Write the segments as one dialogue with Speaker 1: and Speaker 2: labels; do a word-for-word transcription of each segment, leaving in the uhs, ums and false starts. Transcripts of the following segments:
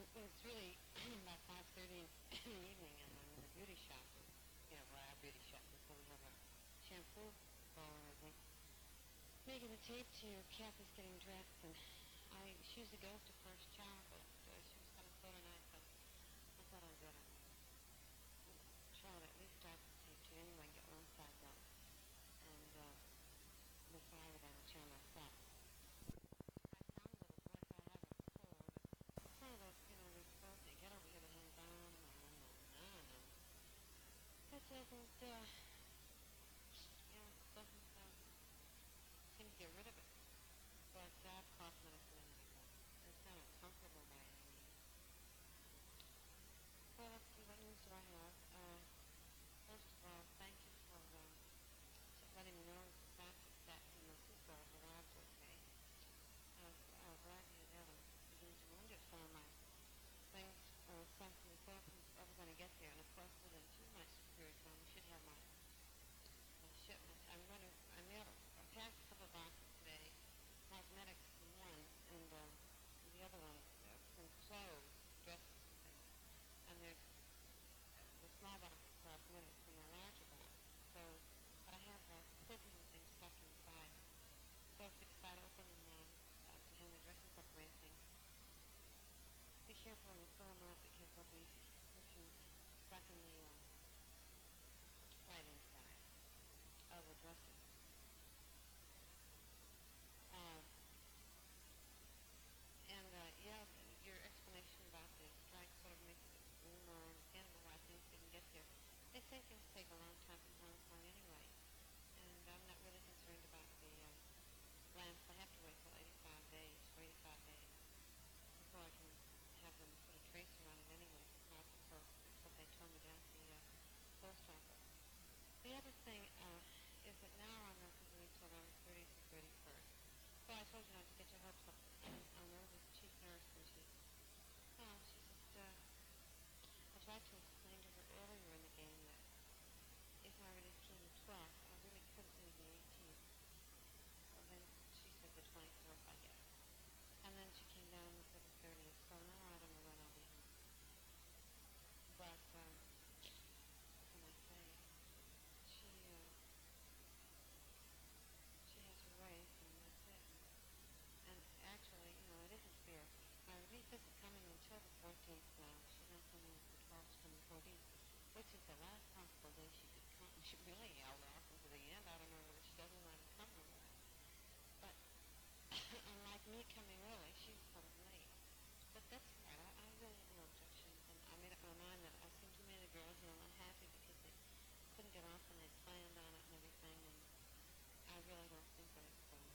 Speaker 1: Well, it's really about five thirty in the evening, and I'm in the beauty shop. You know, where our beauty shop is, so we have a shampoo bowl and everything. Making the tape to Kathy's getting dressed, and I she usually goes to first child, but uh, she was coming so tonight, so I thought I'd better try to at least start the tape to anyway and get one side done. And uh, before I go down and chair myself. I sound a little rough. I have a cold. It's one of those, you know, they're supposed to get over here the hands on, no, no, no, no. That doesn't, uh, you know, doesn't uh, seem to get rid of it. But I have cough medicine in it before. It's not uncomfortable by any means. Well, let's see, what news do I have? Uh, first of all, thank you for um, letting me know that the plastic that in the soup bowl arrived okay. I was, I was glad to hear that. I was beginning to wonder if some of my things uh, sent from the Philippines ever going to get there. And of course, within two months period time, we should have my, my shipment. I'm going to, I mailed, I packed a couple of boxes today. Cosmetics from one, and uh, the other one, uh, some clothes, dresses and things. And there's uh, the small box of cosmetics and the larger box. So I have uh, cookies and things stuck inside. So if it's side open and uh, uh, to hand the dressing preparation things, be careful when you fill them up because they'll be looking stuck in the uh, right inside of the dressing. Uh, and uh, yeah, your explanation about the strike sort of makes it a little more understandable why things didn't get there. They say things take a long time from Hong Kong anyway, and I'm not really concerned about the uh, lamps. I have to wait till eighty-five days, for eighty-five days, before I can have them put a tracer on it anyway for parcel post. That's what they told me down at the uh, post office. The other thing uh, is that now I'm not going to wait till around the thirtieth or thirty-first. So I told you not to get your hopes up on Rose's chief nurse, and she, oh, she just, uh, I tried to explain to her earlier in the game that if I released her on the twelfth, I really couldn't leave the eighteenth. So then she said the twenty-fourth, I guess. And then she came down for the thirtieth, so now I don't know when I'll be home. But, uh, what can I say? She, uh, she has her ways, and that's it. And actually, you know, it isn't fair. My relief isn't coming until the fourteenth now. She's not coming until the twelfth, she's coming the fourteenth, which is the last possible day she could come. She really held off until the end. I don't know whether she doesn't want to come or what. But unlike me coming early, she's sort of late. But that's all right. I, I really have no objection. And I made up my mind that I've seen too many girls, you know, unhappy because they couldn't get off and they planned on it and everything. And I really don't think that it's um,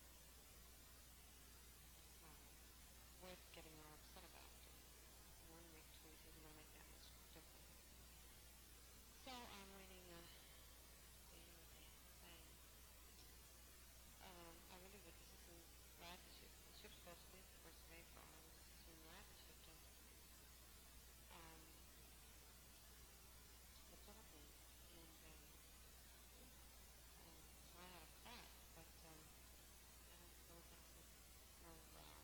Speaker 1: uh, worth getting all upset about. Just one week, two weeks isn't going to make that much difference. So I'm waiting uh, to hear what they have to say. Um, I really would just assume ride the ship. The ship's supposed to leave the first of April. I would just assume ride the ship to um, the Philippines. And um, um, so I had a class, but um, I don't suppose that's a, no, uh,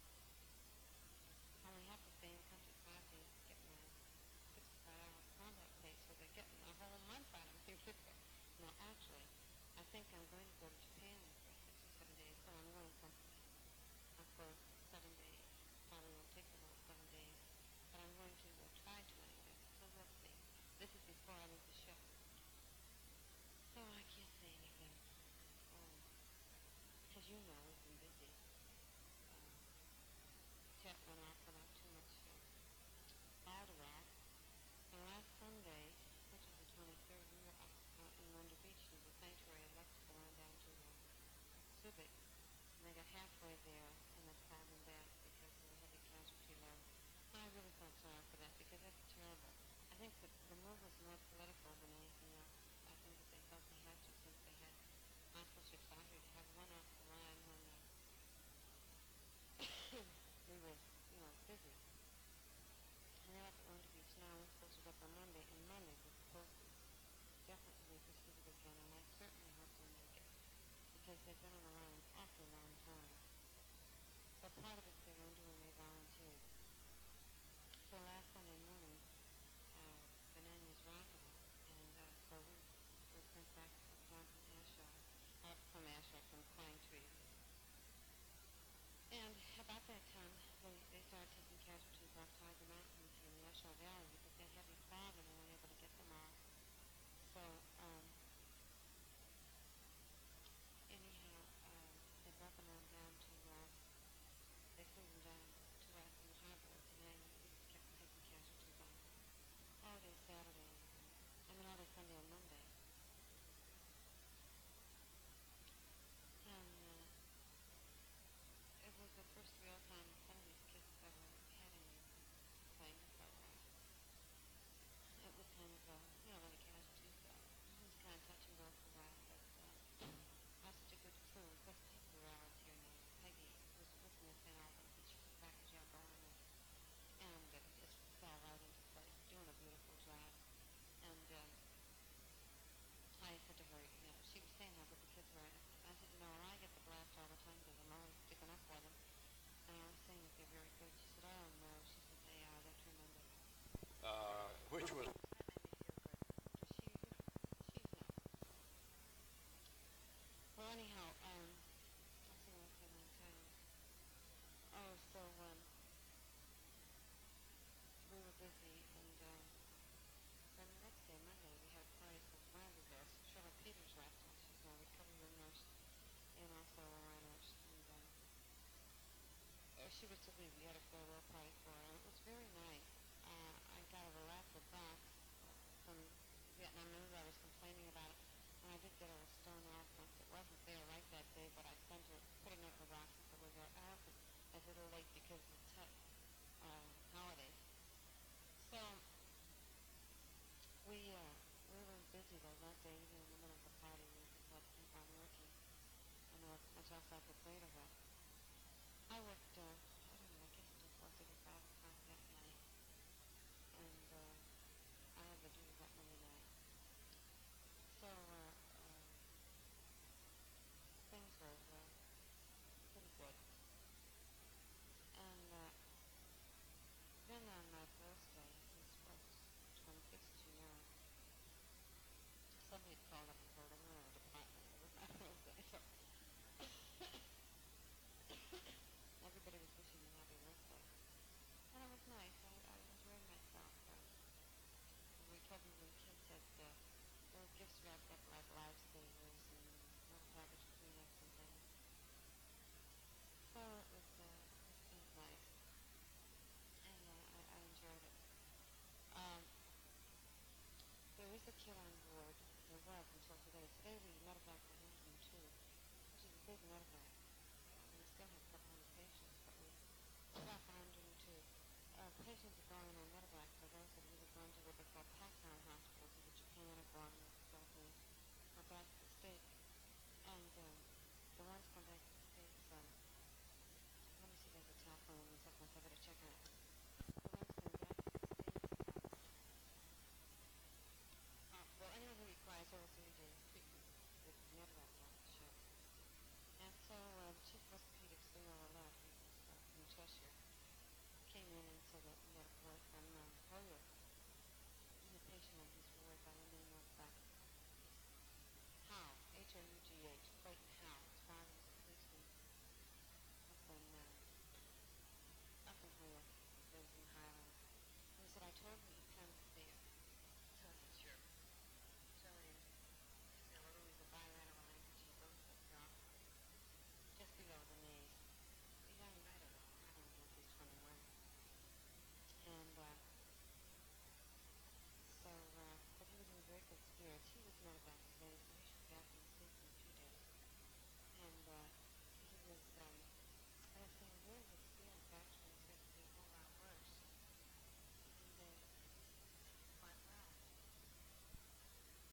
Speaker 1: I only have to stay in the country five days to get my sixty-five hours combat pay, so they're getting a whole month out of me. No, actually, I think I'm going to go to Japan for six or seven days. So I'm going someplace uh, for seven days. Probably won't take the whole seven days, but I'm going to uh, try to anyway. So let's see. This is before I leave the show, so I can't say anything. Um, as you know, we've been busy. Um, Chet went off without too much uh, Alderaan. And last Sunday, which is the twenty-third, we were up uh, in London Beach. There's a sanctuary electrical line down to uh, Subic. And they got halfway there and they called them back because of the heavy casualty load. And I really felt sorry for that because that's terrible. I think that the move was more political than anything else. I think that they felt they had to since they had hospital ships out here to have one off the line when uh, we were, you know, busy. And they're up at London Beach now. We're supposed to go up on Monday, and Monday we're supposed to definitely proceed again, and I certainly hope they make it because they've been on the line an awfully long time. But part of it's their own doing, they volunteered. Thousands of going on medevacs are those that have either gone to what they call pack-down hospitals, either Japan or Guam